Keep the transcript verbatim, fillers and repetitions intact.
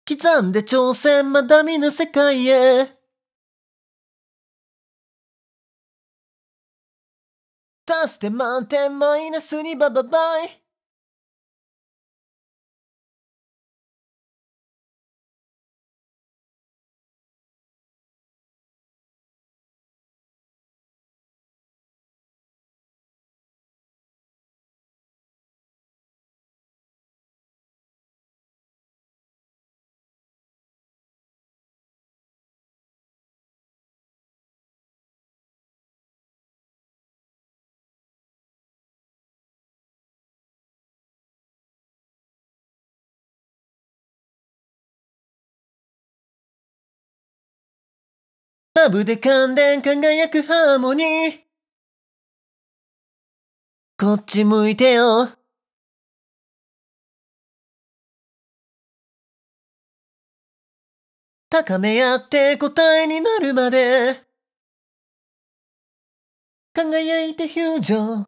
刻んで挑戦まだ見ぬ世界へ。足して満点マイナスにバババイ。ラブで感電輝くハーモニー。こっち向いてよ。高め合って答えになるまで輝いてフュージョン。